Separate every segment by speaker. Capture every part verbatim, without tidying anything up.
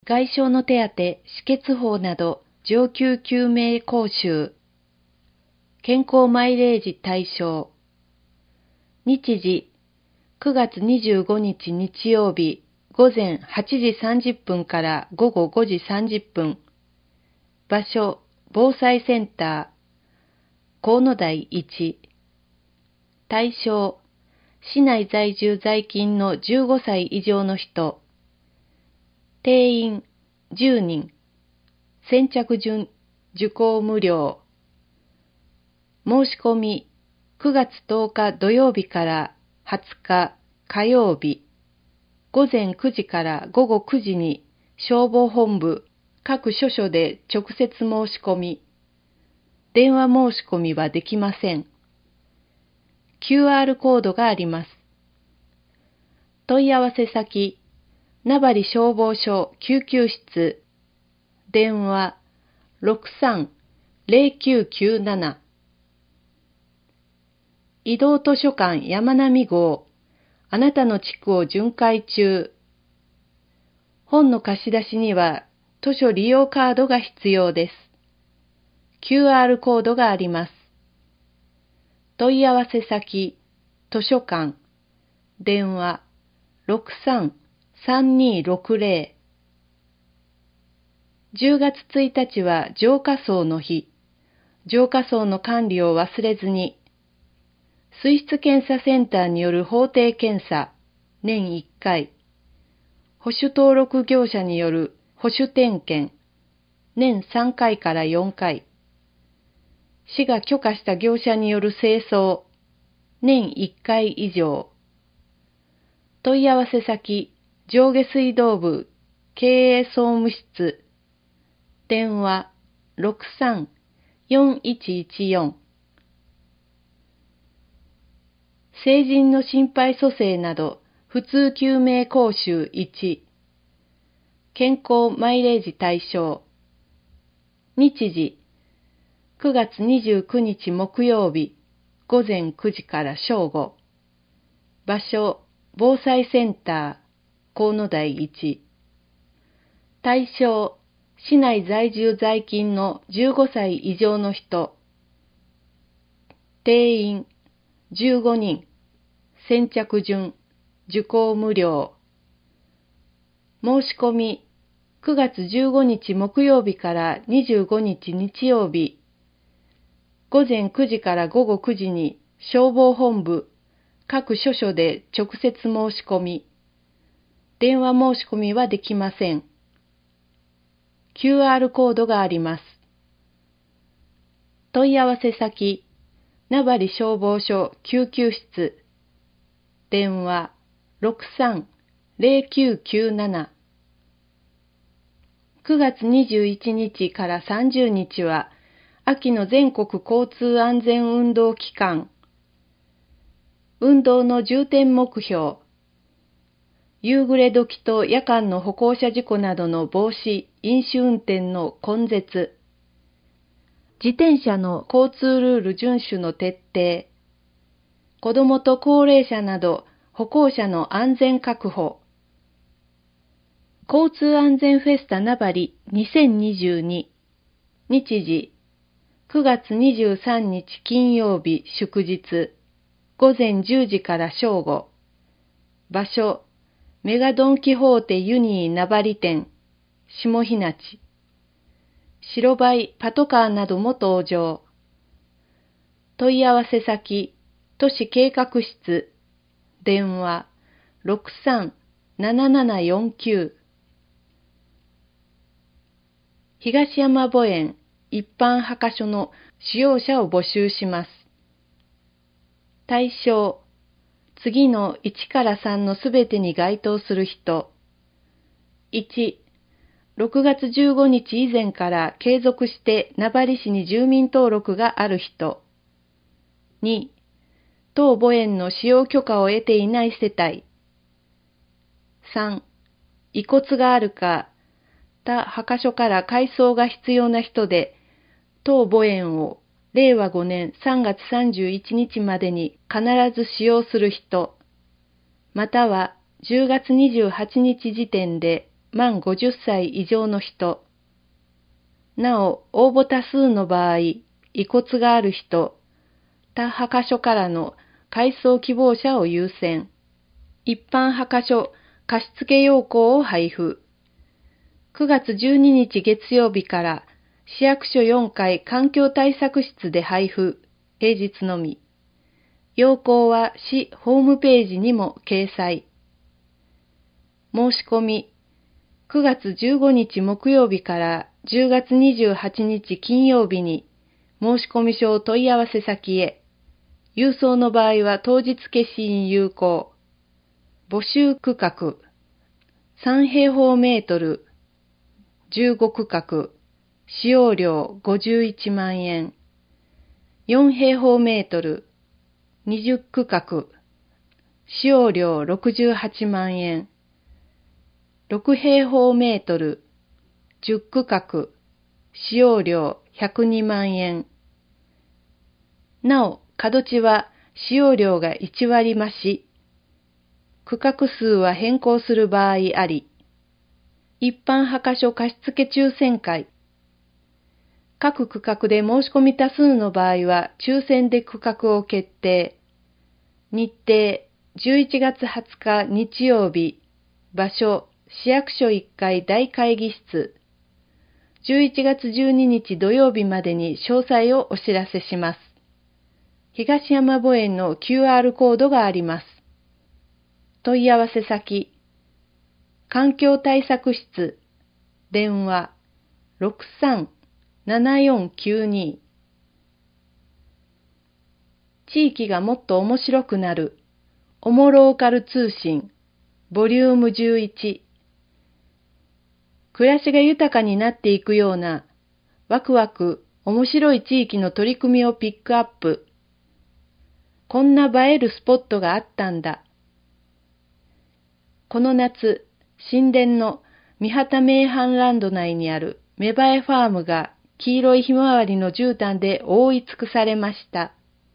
Speaker 1: 外傷の手当、止血法など上級救命講習。健康マイレージ対象。日時、くがつにじゅうごにち日曜日、午前はちじさんじゅっぷんから午後ごじさんじゅっぷん。場所、防災センター、河野台いち。対象、市内在住在勤のじゅうごさい以上の人。定員じゅうにん。先着順、受講無料。申し込み、くがつとおか土曜日からはつか火曜日、午前くじから午後くじに消防本部各所所で直接申し込み、電話申し込みはできません。キューアール コードがあります。問い合わせ先、名張消防署救急室、電話ろくさん ゼロきゅうきゅうなな。移動図書館山並号、あなたの地区を巡回中。本の貸し出しには図書利用カードが必要です。キューアール コードがあります。問い合わせ先、図書館、電話ろくさん さんにーろくぜろ。じゅうがつついたちは浄化槽の日。浄化槽の管理を忘れずに。水質検査センターによる法定検査、年いっかい。保守登録業者による保守点検、年さんかいからよんかい。市が許可した業者による清掃、年いっかい以上。問い合わせ先、上下水道部経営総務室、電話ろくさん よんいちいちよん。成人の心肺蘇生など普通救命講習いち。健康マイレージ対象。日時、くがつにじゅうくにち木曜日、午前くじから正午。場所、防災センター、河野台いち。対象、市内在住在勤のじゅうごさい以上の人。定員じゅうごにん。先着順、受講無料。申し込み、くがつじゅうごにち木曜日からにじゅうごにち日曜日、午前くじから午後くじに消防本部各所所で直接申し込み、電話申し込みはできません。キューアール コードがあります。問い合わせ先、名張消防署救急室、電話ろくさん ゼロきゅうきゅうなな。くがつにじゅういちにちからさんじゅうにちは、秋の全国交通安全運動期間。運動の重点目標。夕暮れ時と夜間の歩行者事故などの防止、飲酒運転の根絶。自転車の交通ルール遵守の徹底。子どもと高齢者など歩行者の安全確保。交通安全フェスタ名張にせんにじゅうに。日時、くがつにじゅうさんにち金曜日祝日、午前じゅうじから正午。場所、メガドンキホーテユニー名張店、下日那地。白バイ、パトカーなども登場。問い合わせ先、都市計画室、電話ろくさん ななななよんきゅう。東山墓園一般墓所の使用者を募集します。対象、次のいちからさんのすべてに該当する人。いち、ろくがつじゅうごにち以前から継続して名張市に住民登録がある人。に、当墓園の使用許可を得ていない世帯。さん、遺骨があるか、他墓所から改装が必要な人で、当墓園をれいわごねんさんがつさんじゅういちにちまでに必ず使用する人、またはじゅうがつにじゅうはちにち時点で満ごじゅっさい以上の人。なお、応募多数の場合、遺骨がある人、他墓所からの改葬希望者を優先。一般墓所貸付要項を配布。くがつじゅうににち月曜日から市役所よんかい環境対策室で配布。平日のみ。要項は市ホームページにも掲載。申し込み。くがつじゅうごにち木曜日からじゅうがつにじゅうはちにち金曜日に申込書を問い合わせ先へ。郵送の場合は当日消印有効。募集区画。さんへいほうメートル。じゅうごくかく。使用料ごじゅういちまんえん。よんへいほうメートル。にじゅっくかく。使用料ろくじゅうはちまんえん。ろくへいほうメートル。じゅっくかく。使用料ひゃくにまんえん。なお、角地は使用料がいちわり増し、区画数は変更する場合あり、一般墓所貸付抽選会。各区画で申し込み多数の場合は抽選で区画を決定。日程、じゅういちがつはつか日曜日。場所、市役所いっかい大会議室。じゅういちがつじゅうににち土曜日までに詳細をお知らせします。東山墓園の キューアール コードがあります。問い合わせ先、環境対策室、電話 ろくさんななよんきゅうに。地域がもっと面白くなる、おもローカル通信、ボリュームじゅういち。暮らしが豊かになっていくような、ワクワク、面白い地域の取り組みをピックアップ。こんな映えるスポットがあったんだ。この夏、神殿の三畑名阪ランド内にある芽生えファームが黄色いひまわりの絨毯で覆い尽くされました。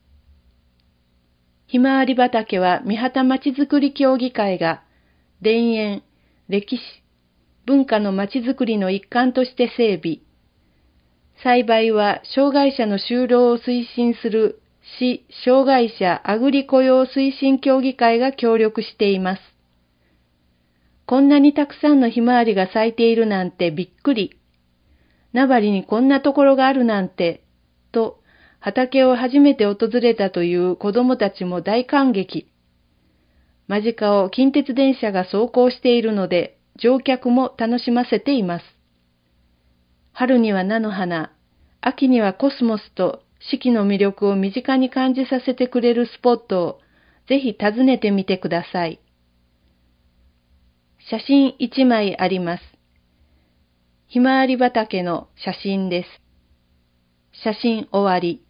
Speaker 1: ひまわり畑は三畑まちづくり協議会が田園、歴史、文化のまちづくりの一環として整備。栽培は障害者の就労を推進する市障害者アグリ雇用推進協議会が協力しています。こんなにたくさんのひまわりが咲いているなんてびっくり。名張にこんなところがあるなんて、と畑を初めて訪れたという子どもたちも大感激。間近を近鉄電車が走行しているので、乗客も楽しませています。春には菜の花、秋にはコスモスと四季の魅力を身近に感じさせてくれるスポットをぜひ訪ねてみてください。写真いちまいあります。ひまわり畑の写真です。写真終わり。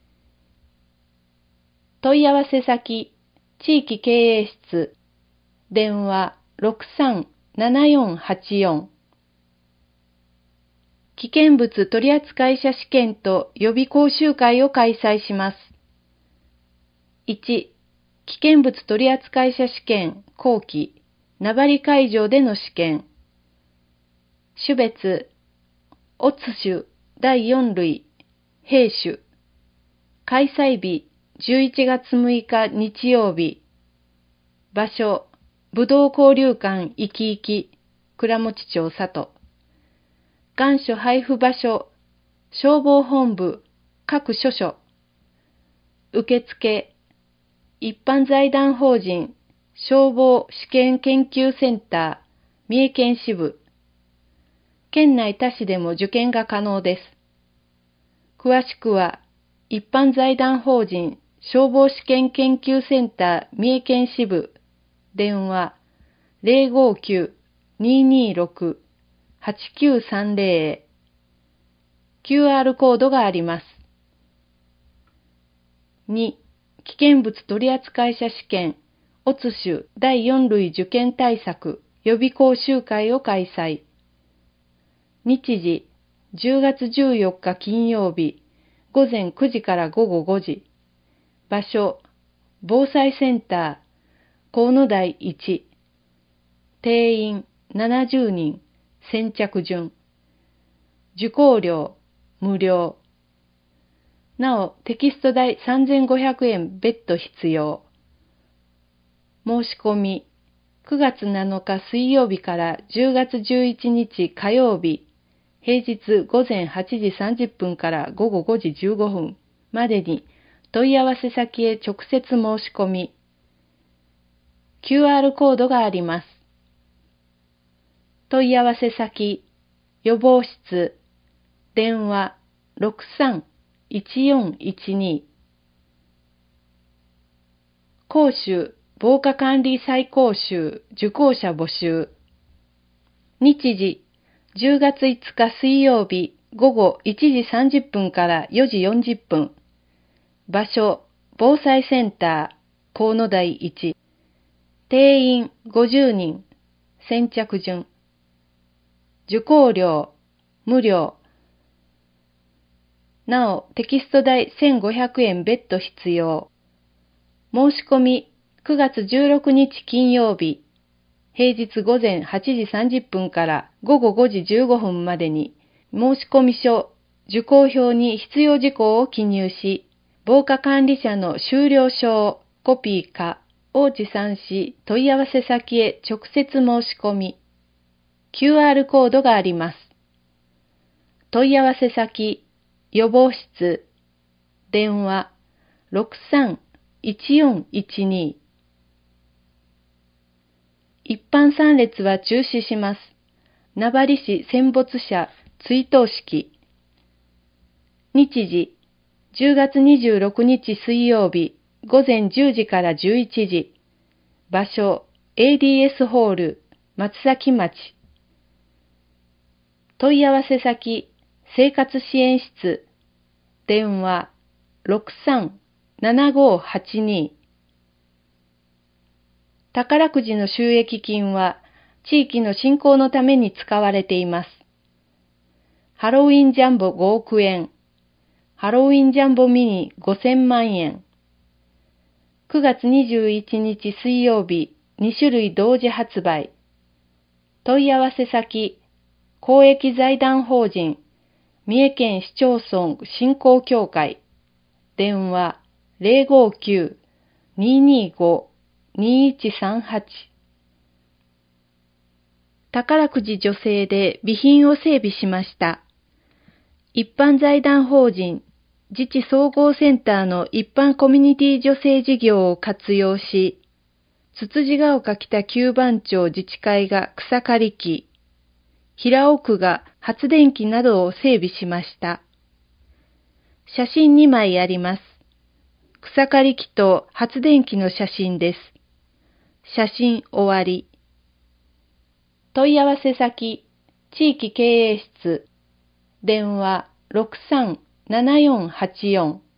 Speaker 1: 問い合わせ先、地域経営室、電話ろくさんななよんはちよん。危険物取扱者試験と予備講習会を開催します。いち. 危険物取扱者試験後期、名張会場での試験。種別、オツ種だいよんるい、兵種。開催日、じゅういちがつむいか日曜日。場所、武道交流館いきいき、倉持町里。願書配布場所、消防本部、各所所。受付、一般財団法人、消防試験研究センター、三重県支部。県内他市でも受験が可能です。詳しくは、一般財団法人、消防試験研究センター、三重県支部。電話、ゼロごきゅう にーにーろく はちきゅうさんゼロ。キューアール コードがあります。に. 危険物取扱者試験、オツ種だいよんるい受験対策予備講習会を開催。日時、じゅうがつじゅうよっか金曜日、午前くじから午後ごじ。場所、防災センター、河野台いち。定員ななじゅうにん、先着順。受講料、無料。なお、テキスト代さんぜんごひゃくえん別途必要。申し込み、くがつなのか水曜日からじゅうがつじゅういちにち火曜日、平日午前はちじさんじゅっぷんから午後ごじじゅうごふんまでに問い合わせ先へ直接申し込み、キューアール コードがあります。問い合わせ先、予防室、電話 ろくさんいちよんいちに。講習、防火管理再講習、受講者募集。日時、じゅうがついつか水曜日午後いちじさんじゅっぷんからよじよんじゅっぷん。場所、防災センター、河野台いち。定員ごじゅうにん、先着順。受講料、無料。なお、テキスト代せんごひゃくえん別途必要。申し込み、くがつじゅうろくにち金曜日、平日午前はちじさんじゅっぷんから午後ごじじゅうごふんまでに、申込書、受講票に必要事項を記入し、防火管理者の終了証、コピーかを持参し、問い合わせ先へ直接申し込み、キューアール コードがあります。問い合わせ先、予防室、電話ろくさんいちよんいちに。一般参列は中止します。名張市戦没者追悼式。日時、じゅうがつにじゅうろくにち水曜日、午前じゅうじからじゅういちじ。場所、エーディーエス ホール、松崎町。問い合わせ先、生活支援室。電話、ろくさんななごはちに。宝くじの収益金は地域の振興のために使われています。ハロウィンジャンボごおくえん、ハロウィンジャンボミニごせんまんえん。くがつにじゅういちにち水曜日、にしゅるい同時発売。問い合わせ先、公益財団法人、三重県市町村振興協会。電話ゼロごきゅう にーにーご にーいちさんはち。宝くじ助成で備品を整備しました。一般財団法人自治総合センターの一般コミュニティ助成事業を活用し、つつじが丘北九番町自治会が草刈り機、平尾区が発電機などを整備しました。写真にまいあります。草刈り機と発電機の写真です。写真終わり。問い合わせ先、地域経営室、電話ろくさんななよんはちよん。